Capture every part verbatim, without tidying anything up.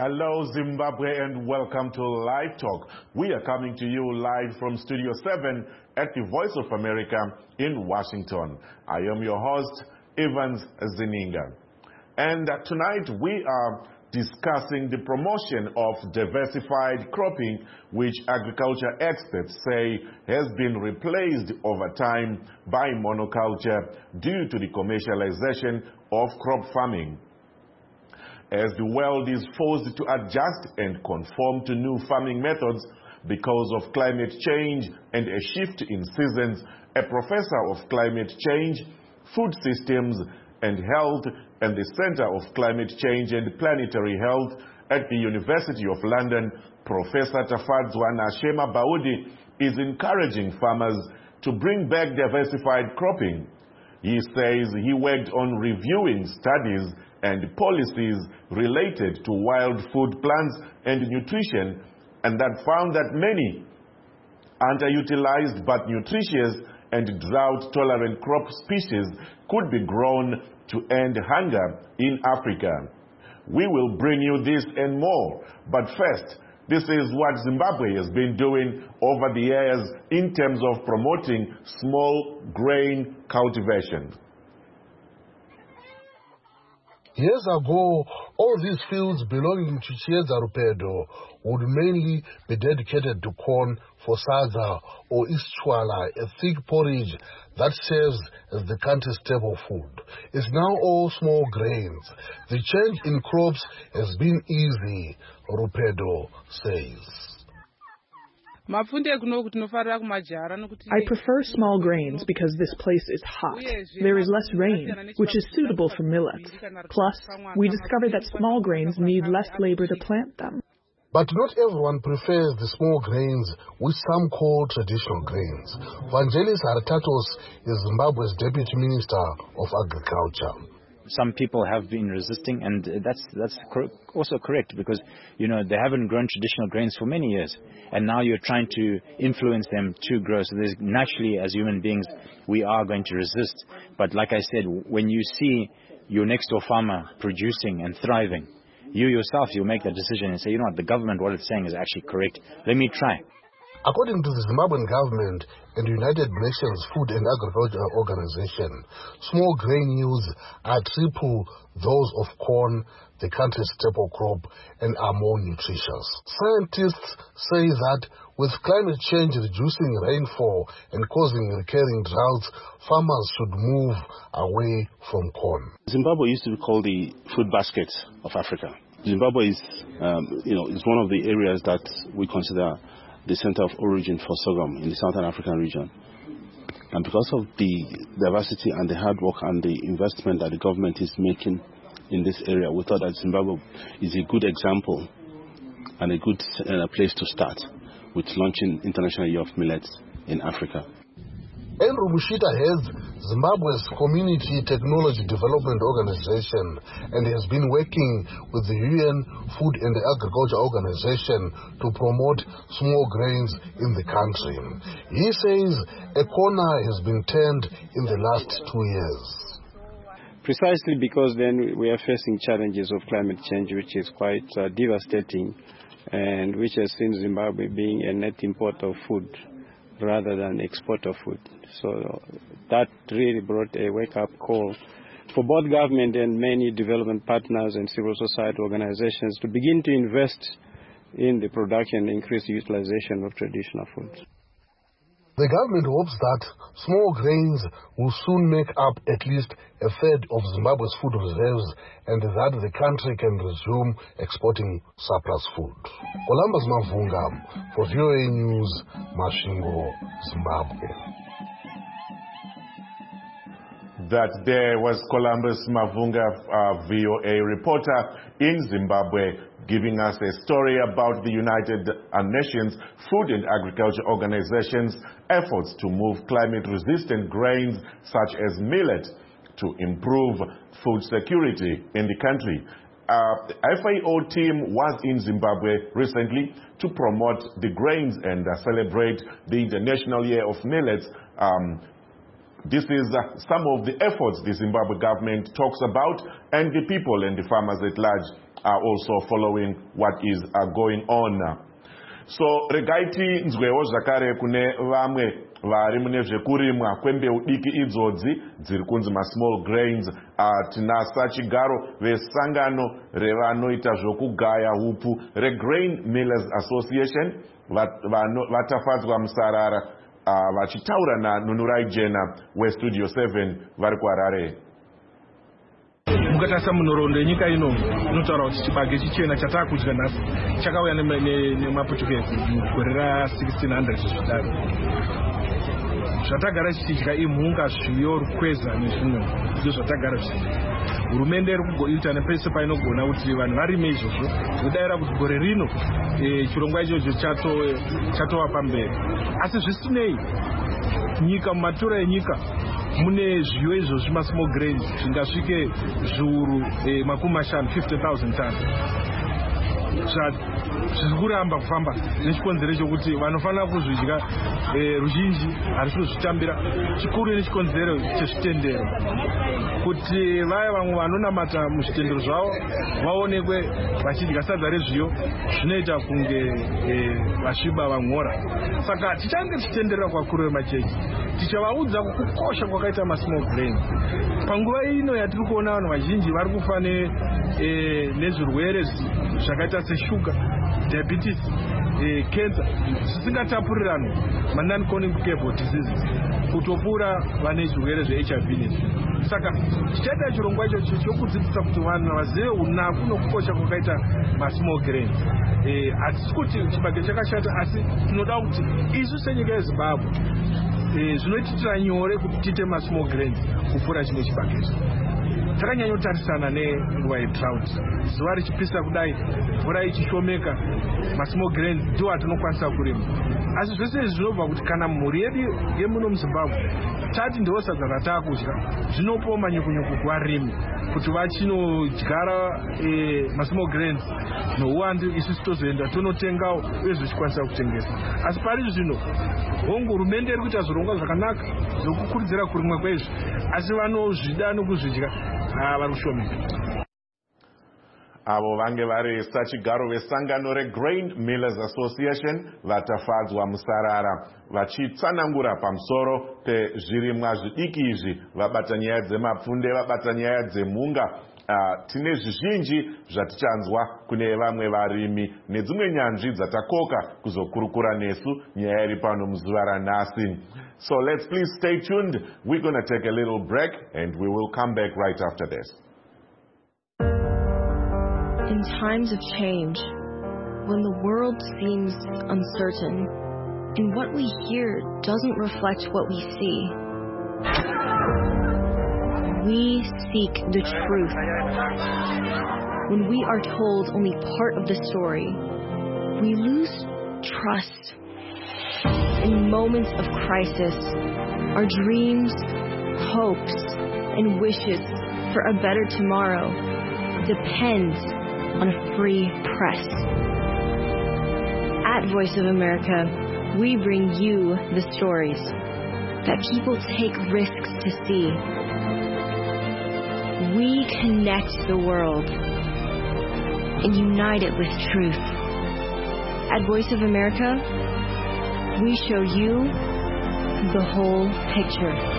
Hello Zimbabwe and welcome to Live Talk. We are coming to you live from Studio seven at the Voice of America in Washington. I am your host, Evans Zininga. And uh, tonight we are discussing the promotion of diversified cropping, which agriculture experts say has been replaced over time by monoculture due to the commercialization of crop farming. As the world is forced to adjust and conform to new farming methods because of climate change and a shift in seasons, a professor of climate change, food systems and health and the Center of Climate Change and Planetary Health at the University of London, Professor Tafadzwa Nashema Baudi, is encouraging farmers to bring back diversified cropping. He says he worked on reviewing studies and policies related to wild food plants and nutrition, and that found that many underutilized but nutritious and drought-tolerant crop species could be grown to end hunger in Africa. We will bring you this and more, but first, this is what Zimbabwe has been doing over the years in terms of promoting small grain cultivation. Years ago, all these fields belonging to Chieza Rupedo would mainly be dedicated to corn for sadza or ischwala, a thick porridge that serves as the country's staple food. It's now all small grains. The change in crops has been easy, Rupedo says. I prefer small grains because this place is hot. There is less rain, which is suitable for millets. Plus, we discovered that small grains need less labor to plant them. But not everyone prefers the small grains, which some call traditional grains. Vangelis Hartatos is Zimbabwe's Deputy Minister of Agriculture. Some people have been resisting, and that's that's cor- also correct because, you know, they haven't grown traditional grains for many years, and now you're trying to influence them to grow. So there's, naturally, as human beings, we are going to resist. But like I said, when you see your next door farmer producing and thriving, you yourself, you'll make that decision and say, you know what, the government, what it's saying is actually correct. Let me try. According to the Zimbabwean government and United Nations Food and Agriculture Organization, small grain yields are triple those of corn, the country's staple crop, and are more nutritious. Scientists say that with climate change reducing rainfall and causing recurring droughts, farmers should move away from corn. Zimbabwe used to be called the food basket of Africa. Zimbabwe is, um, you know, is one of the areas that we consider the center of origin for sorghum in the Southern African region. And because of the diversity and the hard work and the investment that the government is making in this area, we thought that Zimbabwe is a good example and a good uh, place to start with launching International Year of Millets in Africa. Andrew Mushita heads Zimbabwe's Community Technology Development Organization and has been working with the U N Food and Agriculture Organization to promote small grains in the country. He says a corner has been turned in the last two years. Precisely because then we are facing challenges of climate change, which is quite uh, devastating and which has seen Zimbabwe being a net importer of food rather than exporter of food. So that really brought a wake-up call for both government and many development partners and civil society organizations to begin to invest in the production and increase the utilization of traditional foods. The government hopes that small grains will soon make up at least a third of Zimbabwe's food reserves and that the country can resume exporting surplus food. Columbus Mavunga for V O A News, Masvingo, Zimbabwe. That there was Columbus Mavunga, uh, V O A reporter in Zimbabwe, giving us a story about the United Nations Food and Agriculture Organization's efforts to move climate-resistant grains such as millet to improve food security in the country. Uh, the F A O team was in Zimbabwe recently to promote the grains and uh, celebrate the International Year of Millets um, This is uh, some of the efforts the Zimbabwe government talks about, and the people and the farmers at large are also following what is uh, going on. So regaiti nzwewo zvakare kune vamwe vari mune zvekurimwa kwembeu diki idzodzi dziri kunzi small grains. Uh, tinasa chigaro vesangano revanoita zvokugaya hupu reGrain Millers Association vatafadzwa musarara uh, vachitaura naNunurai Jena weStudio seven vari kuHarare. Mukatasa munhoroondo yenyika ino inotaura kuti chibage chichena chatakudya nhasi chakauya nemaPortuguese mugore ra1600 zvidaro. Zvatagara tichidya imhunga, zviyo, rukweza nezvimwe ndizvo zvatagara tichidya. Hurumende iri kugoita nepese painogona kuti vanhu varime izvozvo. Kudayira kuti gore rino chirongwa ichocho chatova pamberi. Asi zvisinei, nyika mumatura enyika mune zviyo izvozvo masmall grains zvingasvike zviuru makumi mashanu fifty thousand tons. Zviri kuramba kufamba nechikonzero chokuti vanofanira kuzvidya ruzhinji harisi kuzvitambira. Chikuru nechikonzero chezvitendero kuti vaya vamwe vanonamata muzvitendero zvavo vaonekwe vachidya sadza rezviyo zvinoita kunge vasviba vamhora. Saka tichange tichitenderera kwakuru vemachechi tichavaudza kukosha kwakaita masmall grains. Panguva ino yatiri kuona vanhu vazhinji vari kufa nezvirwere zvakaita seshuga, diabetes, cancer zvisingatapurirano, non-communicable diseases, kutopura vane zvirwere zveH I V nezi. Saka tichaita chirongwa ichocho chokudzidzisa kuti vanhu vazive unaku nokukosha kwakaita masmall grains. Hatisi kuti chibage chakashata, asi tinoda kuti isu senyika yeZimbabwe zvinoitira nyore kuti tiite masmall grains kupfuura chimwe chibage. Takanyanyotarisana nenguva yedrought, zuva richipisa kudai, mvura ichishomeka, masmall grains ndiwo atinokwanisa kurima. Asi zvese izvi zvinobva kuti kana mhuri yedu yemuno muZimbabwe tati ndiwo sadza ratakudya, zvinopawo manyukunyuku kuvarimi kuti vachinodyara masmall grains nouwandu, isusu tozoenda tonotengawo uye zvichikwanisa kutengesa. Asi pari zvino hongu hurumende iri kuita zvirongwa zvakanaka zvokukurudzira kurimwa kwezvi, asi vanozvida nokuzvidya vari kushomeka. Avo vange vari sachigaro vesangano reGrain Millers Association vatafadzwa musarara vachitsanangura pamusoro pezvirimwa zvidiki izvi. Vabata nyaya dzemapfunde, vabata nyaya dzemhunga. Uh, tine zvizhinji zvatichanzwa kune vamwe varimi nedzimwe nyanzvi dzatakoka kuzokurukura nesu nyaya iri pano muzuva ranhasi. So let's please stay tuned. We're going to take a little break and we will come back right after this. In times of change, when the world seems uncertain and what we hear doesn't reflect what we see, we seek the truth. When we are told only part of the story, we lose trust. In moments of crisis, our dreams, hopes, and wishes for a better tomorrow depends on a free press. At Voice of America, we bring you the stories that people take risks to see. We connect the world and unite it with truth. At Voice of America, we show you the whole picture.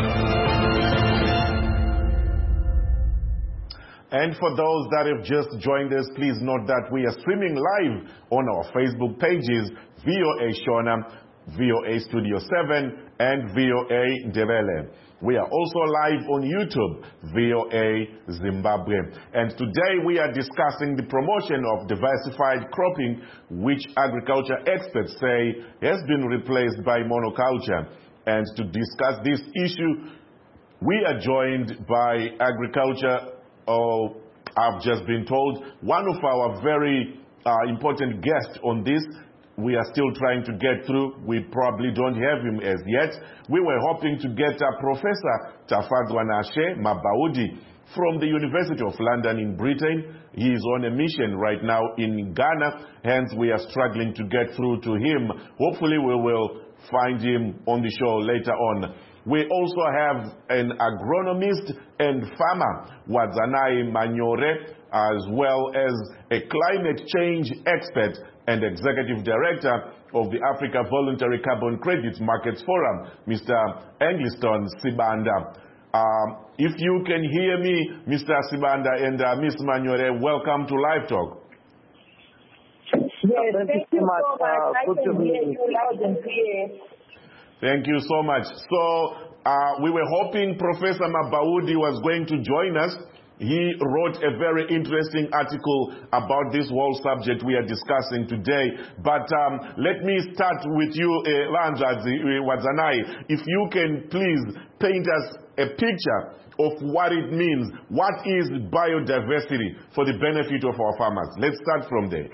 And for those that have just joined us, please note that we are streaming live on our Facebook pages, V O A Shona, V O A Studio seven, and V O A Ndebele. We are also live on YouTube, V O A Zimbabwe. And today we are discussing the promotion of diversified cropping, which agriculture experts say has been replaced by monoculture. And to discuss this issue, we are joined by agriculture, oh, I've just been told, one of our very uh, important guests on this. We are still trying to get through. We probably don't have him as yet. We were hoping to get uh, Professor Tafadzwa Nashe Mabaudi from the University of London in Britain. He is on a mission right now in Ghana, hence we are struggling to get through to him. Hopefully we will find him on the show later on. We also have an agronomist and farmer, Wadzanai Manyore, as well as a climate change expert and executive director of the Africa Voluntary Carbon Credits Markets Forum, Mister Engliston Sibanda. Um, if you can hear me, Mister Sibanda and uh, Miz Manyore, welcome to Live Talk. Yes, thank, thank you so much. So much. Uh, I can hear you loud and clear. Thank you so much. So uh, we were hoping Professor Mabaudi was going to join us. He wrote a very interesting article about this whole subject we are discussing today. But um, let me start with you, uh, Lanja Wadzanai. If you can please paint us a picture of what it means. What is biodiversity for the benefit of our farmers? Let's start from there.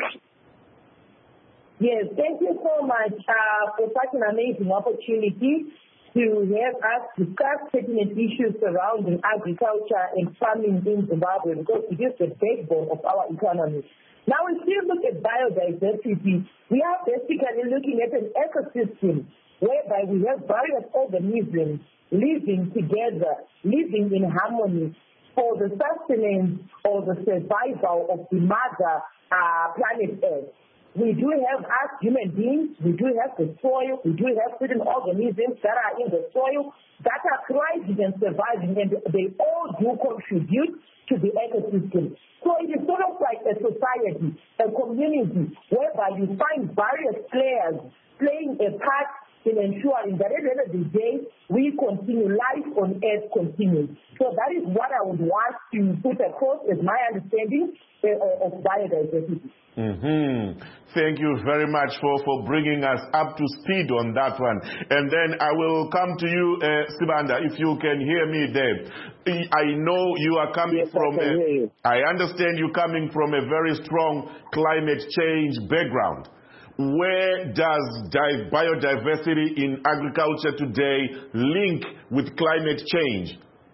Yes, thank you so much uh, for such an amazing opportunity to have us discuss pertinent issues surrounding agriculture and farming in Zimbabwe, because it is the backbone of our economy. Now, if we look at biodiversity, we are basically looking at an ecosystem whereby we have various organisms living together, living in harmony for the sustenance or the survival of the mother uh, planet Earth. We do have us human beings, we do have the soil, we do have certain organisms that are in the soil that are thriving and surviving, and they all do contribute to the ecosystem. So it is sort of like a society, a community, whereby you find various players playing a part in ensuring that at the end of the day, we continue, life on Earth continues. So that is what I would want to put across as my understanding uh, of biodiversity. Mm-hmm. Thank you very much for, for bringing us up to speed on that one. And then I will come to you, uh, Sibanda, if you can hear me there. I know you are coming yes, from, I, a, I understand you're coming from a very strong climate change background. Where does biodiversity in agriculture today link with climate change?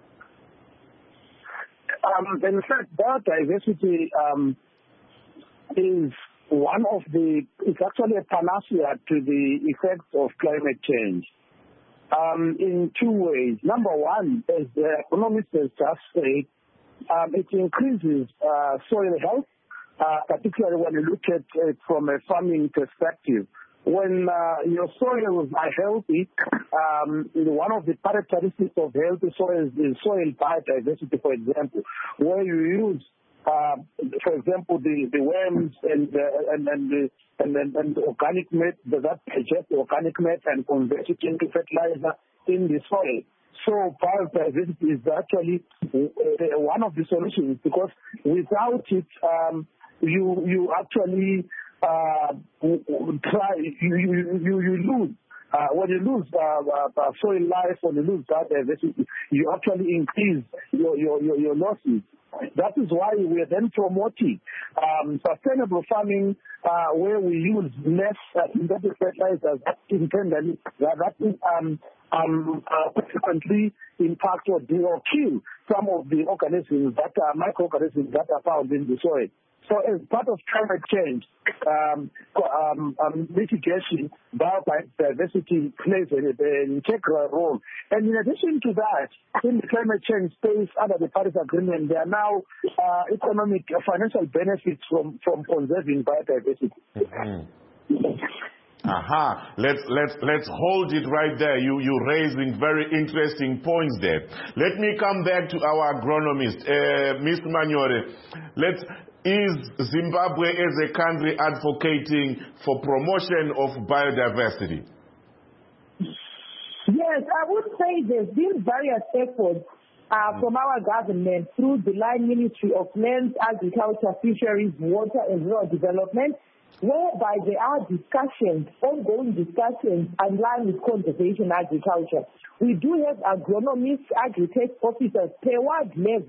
Um, in fact, biodiversity um, is one of the, it's actually a panacea to the effects of climate change um, in two ways. Number one, as the economist has just said, um, it increases uh, soil health, uh, particularly when you look at it from a farming perspective. When uh, your soils are healthy, um, one of the characteristics of healthy soils is soil biodiversity, for example, where you use Uh, for example, the, the worms and, uh, and, and, the, and, and, and the organic matter, that digest the organic matter and convert it into fertilizer in the soil. So biodiversity is actually uh, one of the solutions, because without it, um, you you actually uh, try you you, you, you lose. Uh, when you lose uh, uh, soil life, when you lose biodiversity, you actually increase your your, your, your losses. That is why we are then promoting um, sustainable farming, uh, where we use less uh, synthetic fertilizers intended, that, that um, um, uh, consequently impact or, or kill some of the organisms that are microorganisms that are found in the soil. So as part of climate change, um, um, um, mitigation, biodiversity plays an, an integral role. And in addition to that, in the climate change space, under the Paris Agreement, there are now uh, economic, uh, financial benefits from, from conserving biodiversity. Mm-hmm. Aha, let's let's let's hold it right there. You you're raising very interesting points there. Let me come back to our agronomist, uh, Miz Manyore. Let's. Is Zimbabwe as a country advocating for promotion of biodiversity? Yes, I would say there's been various efforts uh, from our government through the Line Ministry of Lands, Agriculture, Fisheries, Water and Rural Development, whereby there are discussions, ongoing discussions in line with conservation agriculture. We do have agronomists, agri-tech officers per ward level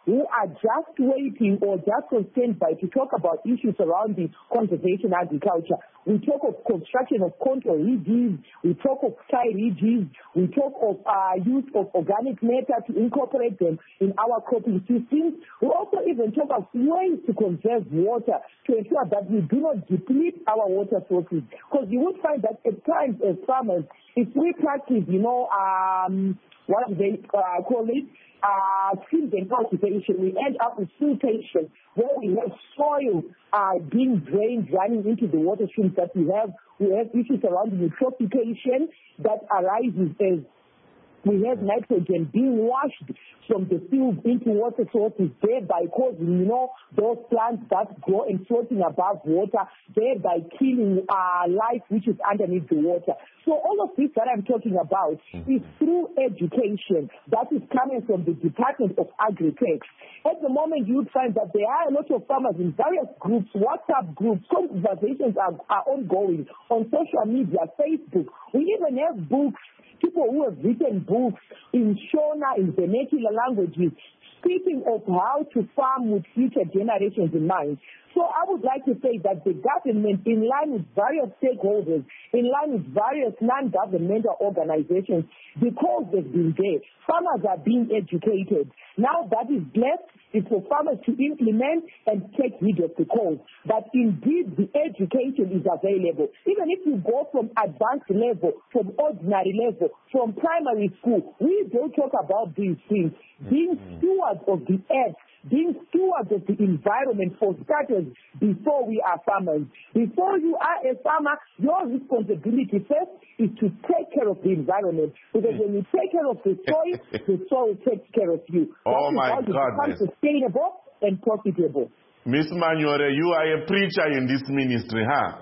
who are just waiting or just on standby to talk about issues surrounding conservation agriculture. We talk of construction of contour ridges, we talk of sky ridges, we talk of uh, use of organic matter to incorporate them in our cropping systems. We also even talk of ways to conserve water to ensure that we do not deplete our water sources. Because you would find that at times as farmers, if we practice, you know, um, what do they uh, call it? Uh, seed and cultivation, we end up with siltation, where we have soil uh, being drained, running into the water streams that we have. We have issues around eutrophication that arises as we have nitrogen being washed from the field into water sources, thereby causing, you know, those plants that grow and floating above water, thereby killing uh, life which is underneath the water. So all of this that I'm talking about mm-hmm. is through education that is coming from the Department of Agri-Tech. At the moment, you would find that there are a lot of farmers in various groups, WhatsApp groups, conversations are, are ongoing on social media, Facebook. We even have books, people who have written books in Shona, in vernacular languages, speaking of how to farm with future generations in mind. So I would like to say that the government, in line with various stakeholders, in line with various non-governmental organizations, because they've been there, farmers are being educated. Now that is left is for farmers to implement and take heed of the cause. But indeed, the education is available. Even if you go from advanced level, from ordinary level, from primary school, we don't talk about these things. Being stewards of the earth, being stewards of the environment for starters before we are farmers. Before you are a farmer, your responsibility first is to take care of the environment. Because when you take care of the soil, the soil takes care of you. Oh, that my God! God. Become sustainable and profitable. Miss Manyore, you are a preacher in this ministry, huh?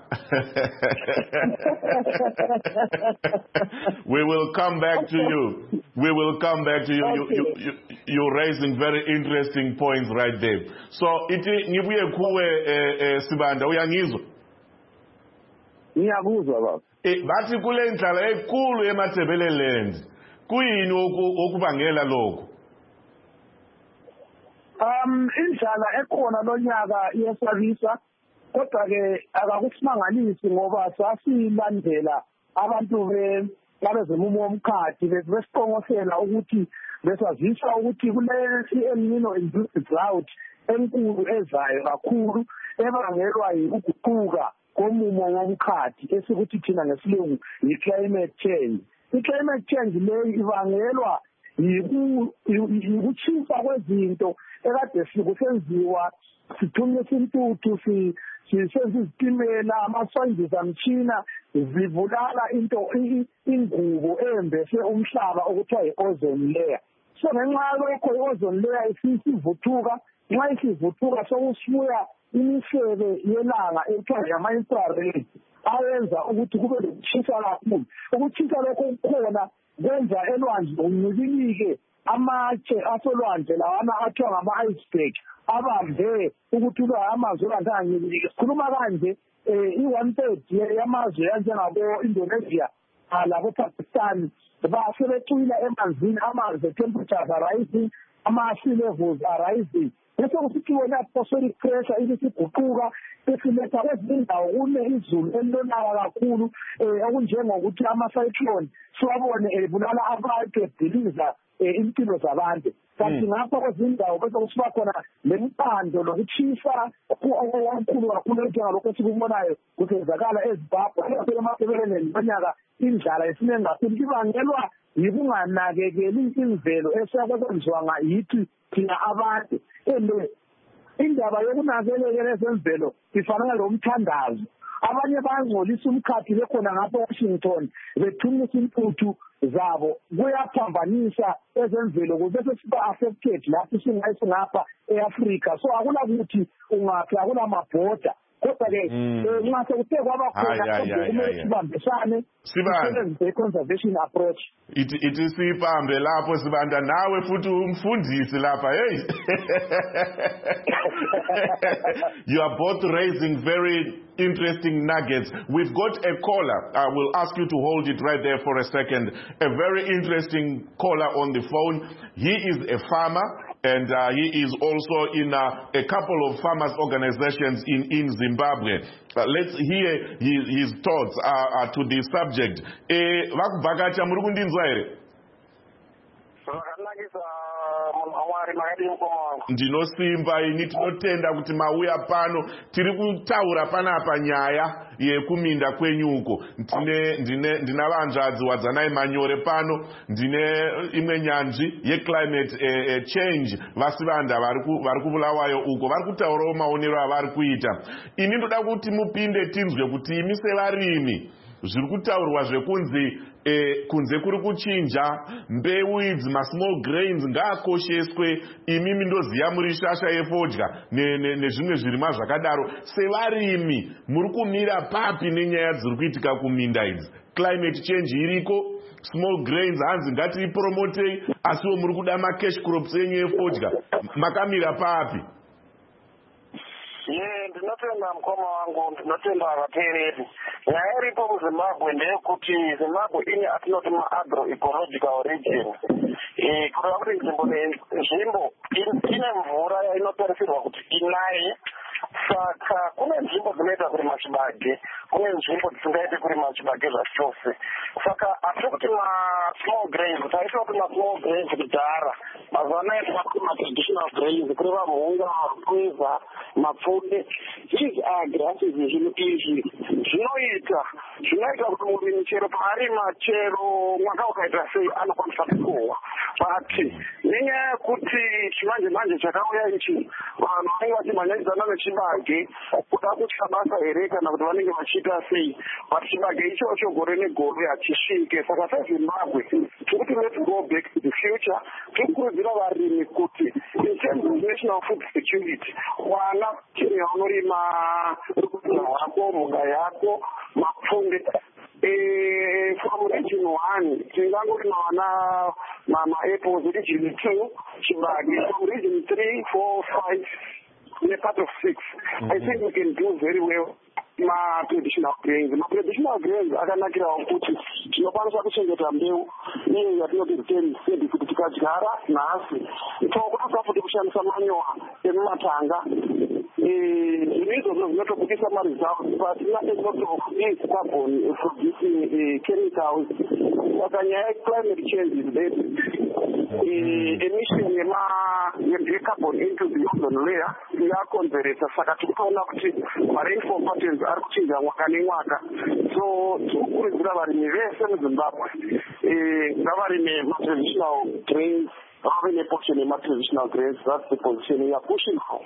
We will come back to you. We will come back to you. Okay. You, you, you. You're raising very interesting points right there. So, iti ngibuye kuwe Sibanda, uyangizwa? Ngiyakuzwa baba. Eh, bathi kule ndlala enkulu eMathebeleland. Kuyini okubangela lokho? Um indlala ekhona lonyaka iyesabisa kodwa ke akakusimangalisi ngoba sasilandela abantu be labezemumo womkhathi besiqongosela ukuthi besazisa ukuthi kulesi elnino induced drought enkulu ezayo kakhulu ebangelwa yikuguquka komumo womkhathi esikuthi thina ngesilungu yi-climate change. I-climate change leyo ibangelwa yikutshintsha kwezinto ekade sikusenziwa sithunyisa intuthu sisenza izitimela amaswayindizamtshina zibulala into ingubo embese umhlaba okuthiwa yi-ozone layer. So ngenxa yalokho i-ozone layer isivuthuka, nxa isivuthuka sokusibuya imisebe yelanga ekuthiwa yama-infrared ayenza ukuthi kube lokutshisa kakhulu. Ukutshisa lokho kukhona kwenza elwandle uncibilike amatshe asolwandle lawana athiwa ngama-iceberg abambe ukuthi uba amazwe olwandle angancibilike. Sikhuluma kanje i-one third yamazwe anjengabo-Indonesia labo-Pakistan basebecwila emanzini, amanzi temperatures are rising, ama-sea levels are rising. Bese kusithi wona atmospheric pressure ibisiguquka besiletha kwezinye indawo kune izulu elilonaka kakhulu okunjengokuthi ama-cyclone siwabone ebulala abantu ediliza impilo zabantu. Kanti ngapha kwezinye indawo bese kusiba khona lempando lokutshisa okukhulu kakhulu njengalokho esikubonayo kusenzakala eZimbabwe emathebeleni lonyaka indlala esiningi kakhulu ibangelwa yikunganakekeli imvelo esiyakwenziwa yithi thina abantu. And indaba yokunakekela ezemvelo ifana lomthandazo. Abanye bayangcolisa umkhathi bekhona ngapha eWashington bethumisa intuthu zabo kuyaphambanisa ezemvelo kubese siba affected lapho singayise ngapha eAfrica. So akulakuthi ungaphi akulamabhoda. Kodwa ke nxa sekuthe kwaba khona kumele sibambisane sisebenzise i-conservation approach. Ithi sibambe lapho Sibanda nawe futhi umfundisi lapha. Hey. You are both raising very interesting nuggets. We've got a caller. I will ask you to hold it right there for a second. A very interesting caller on the phone. He is a farmer and uh, he is also in uh, a couple of farmers organizations in, in Zimbabwe. Uh, let's hear his, his thoughts uh, uh, to this subject. Eh, vakubvakacha muri kundinzwa here? Ndinosimba ini tinotenda kuti mauya pano tiri kutaura panapa nyaya yekuminda kwenyuko. Ndine ndine ndina vanzvadzi wadzanai manyore pano, ndine imwe nyanzvi ye climate eh, eh, change vasivanda vari kuvulawayo uko vari kutaurawo maonero avari kuita. Ini ndoda kuti mupinde tinzwe kuti imi sevarimi zviri kutaurwa zvekunzi eh, kunze kuri kuchinja mbeu idzi masmall grains ngaakosheswe. Imimi ndoziya muri shasha yefodya nezvimwe ne, zvirimwa zvakadaro. Sevarimi muri kumira papi nenyaya dziri kuitika kuminda idzi? Climate change iriko, small grains hanzi ngatiipromotei, asiwo muri kuda macash crops enyu yefodya, makamira papi? Ye, ndinotenda mukoma wangu, ndinotenda vateereri. Nyaya iripo muZimbabwe ndeyekuti Zimbabwe ine atinoti ma-agro-ecological region. Eh, kureva kuti nzvimbo nenzvimbo ine mvura inotarisirwa kuti inaye. Saka kune nzvimbo dzinoita kurima chibage, kune nzvimbo dzisingaiti kurima chibage zvachose. Saka hatiri kuti ma-small grains, taiswa kuti ma-small grains kudhara. Mazuva anaya taakuti ma-traditional grains, kureva mhunga, pweza, mapfunde. These are grasses zvinhu izvi zvinoita zvinoita kuti murimi chero paarima chero mwaka ukaita sei anokwanisa kukohwa. But nenyaya yekuti chimanje manje chakauya ichi vanhu vanenge vachimhanyanidzana nechibage kuda kutya basa here kana kuti vanenge vachiita sei. But chibage ichocho gore negore hachisvike. Saka seZimbabwe tikuti let's go back to the future. Tikurudzira varimi kuti in terms of national food security wana chini yaunorima rukudzira hwako, mhuka yako, mapfunde. Eh, from region one, tingangoti nawana ma-apples region two, chibage from region three, four, five, in a part of six. Mm-hmm. I think we can do very well. Ma-traditional grains. Ma-traditional grains akanakirawo kuti tinokwanisa kuchengeta mbeu iyo yatinoti return seed kuti tikadyara nhasi. Tinokwanisa futi kushandisa manyowa emumatanga. Izvozvo zvinotobudisa ma-results pasina a lot of these carbon producing chemicals. Saka nyaya yeclimate change is there. Emission yecarbon into the ozone layer yakonzeresa. Saka tikuona kuti ma-rainfall patterns ari kuchinja mwaka nemwaka. So tikukurudzira varimi vese muZimbabwe ngavarime ma-traditional grains, vave neportion yema-traditional grains. That's the position we are pushing for.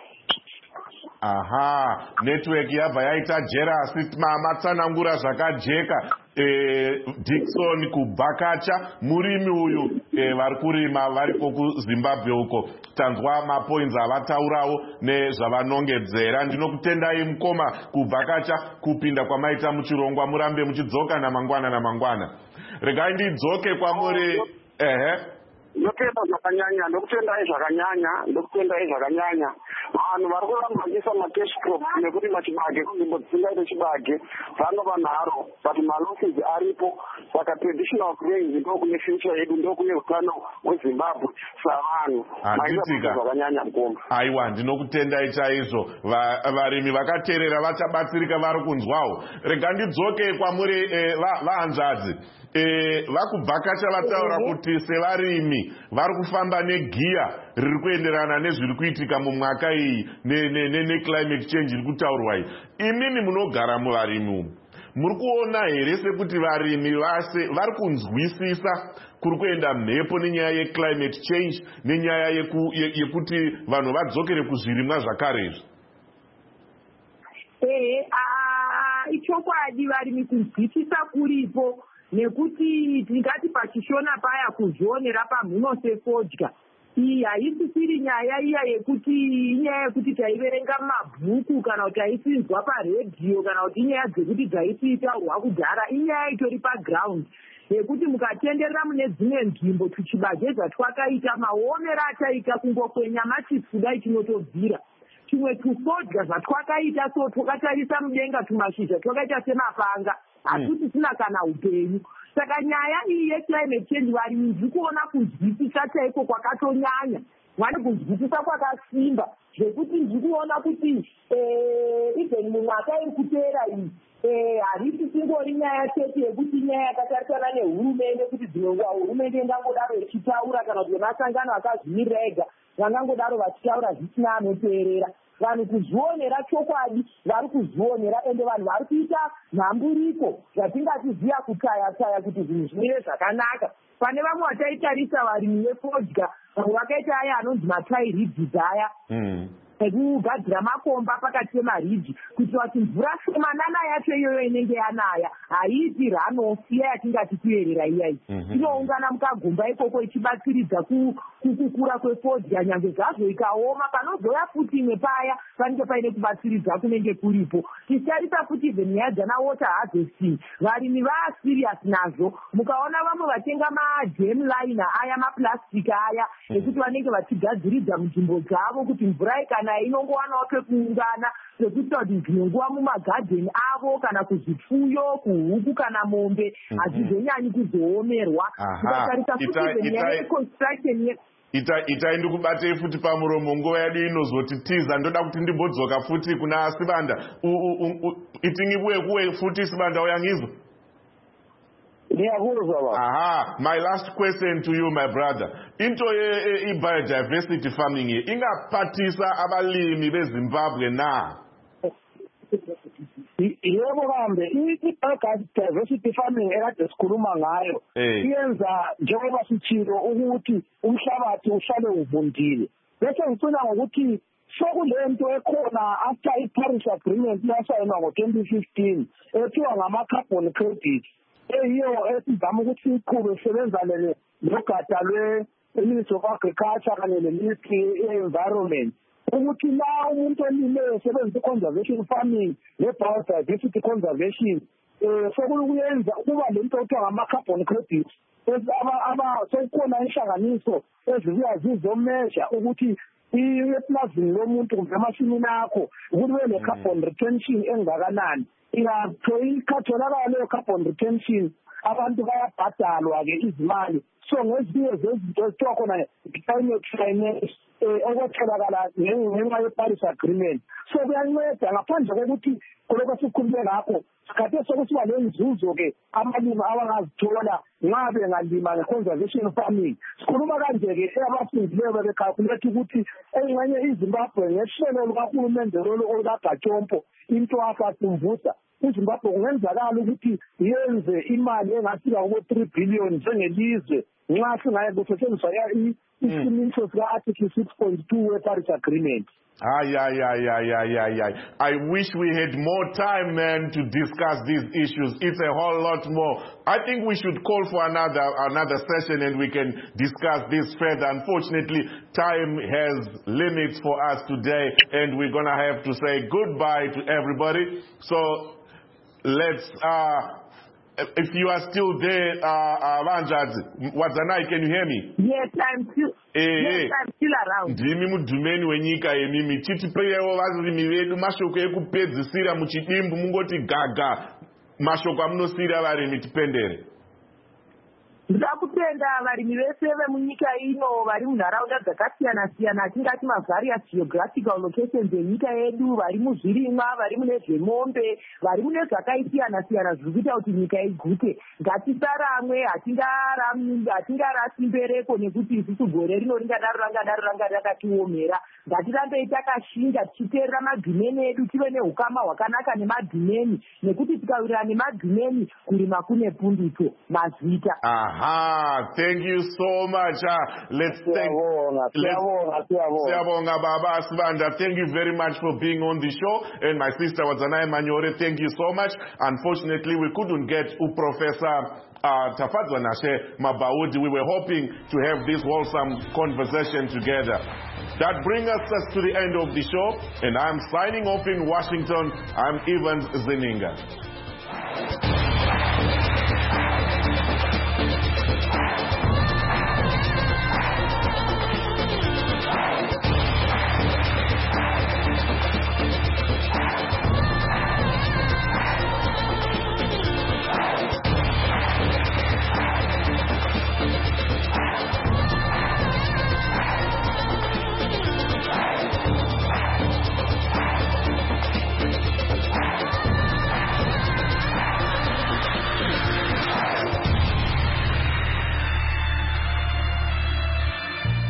Aha, network yabva yaita Jerasi matsanangura zvakajeka. Eh, Dickson kubvakacha murimi uyu eh, vari kurima variko kuZimbabwe uko. Tanzwa mapoints avataurawo nezvavanongedzera. Ndinokutendai mukoma kubvakacha kupinda kwamaita muchirongwa, murambe muchidzoka namangwana namangwana. Regai ndidzoke kwamuri. Ehe. Ndotenda zvakanyanya, ndokutendai zvakanyanya, ndokutendai zvakanyanya. Vanhu vari kurambanyisa macash crops nekurima chibage kunzvimbo dzisingaite chibage vanova nharo, but malosses aripo. Saka traditional grains ndokune future yedu, ndokune utano hweZimbabwe savanhu. Maita zvakanyanya mukoma. Aiwa, ndinokutendai chaizvo. Varimi vakateerera vachabatsirika vari kunzwawo. Rega ndidzoke kwamuri vahanzvadzi. Vakubvakacha vataura kuti sevarimi vari kufamba negiya riri kuenderana nezviri kuitika mumwaka iyi neclimate change iri kutaurwa iyi. Imimi munogara muvarimi umu, muri kuona here sekuti varimi vase vari kunzwisisa kuri kuenda mhepo nenyaya yeclimate change nenyaya yekuti vanhu vadzokere kuzvirimwa zvakarezvo? Ehe, ichokwadi varimi kunzwisisa kuripo. Nekuti tingati pachishona paya kuzvionera pamhuno sefodya. Iyi haisisiri nyaya iya yekuti inyaya yekuti taiverenga mabhuku kana kuti taisinzwa paredhiyo kana kuti inyaya dzekuti dzaisitaurwa kudhara. Inyaya itori paground yekuti mukatenderera mune dzimwe nzvimbo tuchibage zvatwakaita maomero achaita kungokwenya machifudai chinotobvira. Tumwe tufodya zvatwakaita so twakatarisa mudenga tumashizha twakaita semapanga. Hatuti sina kana upenyu. Saka nyaya iyi yeclimate change varimi zvikuona kunzwisisa chaiko kwakatonyanya. vane kunzwisisa kwakasimba zvekuti ndiri kuona kuti even mumwaka iri kuteera iyi harisi singori nyaya chete yekuti nyaya yakatarisana nehurumende kuti dzimwe nguva hurumende ingangodaro ichitaura kana kuti masangano akazvimirira ega vangangodaro vachitaura zvisina anoteerera. Vanhu kuzvionera chokwadi vari kuzvionera, ende vanhu vari kuita nhamburiko zvatingatiziya kutaya taya kuti zvinhu zvimire zvakanaka. Pane vamwevataitarisa varimi vefodya, vamwe vakaita aya anonzi matairidhis aya ekugadzira makomba pakati pemaridhi kuitira kuti mvura shomanana yacho iyoyo inenge yanaya haiiti ranofi yatingati kuerera iyai inoungana mukagomba ikoko ichibatsiridza kukukura kwefodya. Nyange zvazvo ikaoma panozoya futi imwe paya panenge paine kubatsiridza kunenge kuripo. Tichitarisa futi zenyaya dzana water harvesting, varimi vaasirious nazvo. Mukaona vamwe vatenga majam liner aya maplastic aya ekuti vanenge vachigadziridza munzvimbo dzavo kuti mvura ikana inongowanawo pekuungana pekuita kuti dzimwe nguva mumagadheni avo kana kuzvipfuyo kuhuku kana mombe hadzizonyanyi kuzoomerwa. Tikatarisa futi zenyaya yeconstruction itai ndikubatei futi pamuromo nguva yedu inozotitiza. Ndoda kuti ndimbodzoka futi kuna Sibanda. Itingibuye kuwe futi Sibanda uyangizwa? Aha, my last question to you, my brother. Into e biodiversity farming ingaphathisa abalimi beZimbabwe na? Yebo kambe i-biodiversity farming ekade sikhuluma ngayo iyenza njengoba sitshilo ukuthi umhlabathi uhlale uvundile. Bese ngifuna ngokuthi sokulento ekhona after i-Paris Agreement yasayinwa ngo-twenty fifteen ethiwa ngama-carbon credit eyiyo esizama ukuthi iqhube isebenzane nogada lwe-Ministry of Agriculture kanye ne-Ministry ye-Environment ukuthi la umuntu olime esebenzisa i-conservation farming ne-biodiversity conservation sokulukuyenza ukuba lento okuthiwa ngama-carbon credits sekukhona inhlanganiso ezibuya zizomeasure ukuthi epulazini lomuntu kumbe emasimini akho ukuthi kube ne-carbon retention engakanani. Ikhatholakala leyo carbon retention abantu bayabhadalwa-ke izimali. So ngezinye zezinto ezithiwa khona i-climate finance okwetholakala ngenxa ye-Paris Agreement. So kuyanceda ngaphandle kokuthi kulokho sikhulume ngakho sikhathi sokusiba lenzuzo-ke abalimi abangazithola nxa bengalima nge-conservation farming. Sikhuluma kanje-ke abafundileyo bebekhalkuletha ukuthi engxenye iZimbabwe ngehlelo lukahulumende lolu olukagatsompo into asatumvusa iZimbabwe kungenzakala ukuthi yenze imali engafika kubo-three billion njengelizwe nxa singaye kusetshenziswa isimiso sika-article six point two we-Paris Agreement. Ay, ay, ay, ay, ay, ay, ay. I wish we had more time, man, to discuss these issues. It's a whole lot more. I think we should call for another another session and we can discuss this further. Unfortunately, time has limits for us today and we're going to have to say goodbye to everybody. So let's, uh, if you are still there, uh, Vanjad, Wadzanai, can you hear me? Yes, I'm still, hey, yes, hey. I'm still around. Ndimi mudhumeni wenyika yemimi chitipeyewo varimi vedu mashoko ekupedzisira muchidimbu mungoti gaga mashoko amunosira varimi tipendere. Ndida kutenda varimi vese vemunyika ino vari munharaunda dzakasiyana siyana atingati mavarious geographical locations enyika yedu, vari muzvirimwa, vari mune zvemombe, vari mune zvakaisiyana siyana zviri kuita kuti nyika igute. Ngatisaramwe, hatingarasi mbereko nekuti isusu gore rino ringadaro rangadaro ranga rakatiomera. Ngatirambei takashinga tichiteerera madhimeni edu, tive neukama hwakanaka nemadhimeni, nekuti tikawirira nemadhimeni kurima kune pundutso mazita. Aha, thank you so much. Uh, let's thank Siyabonga Baba Sibanda. Thank you very much for being on the show. And my sister Wadzanai Manyore, thank you so much. Unfortunately, we couldn't get Professor uh, Tafadzwanashe Mabaudi. We were hoping to have this wholesome conversation together. That brings us to the end of the show. And I'm signing off in Washington. I'm Evans Zeninga.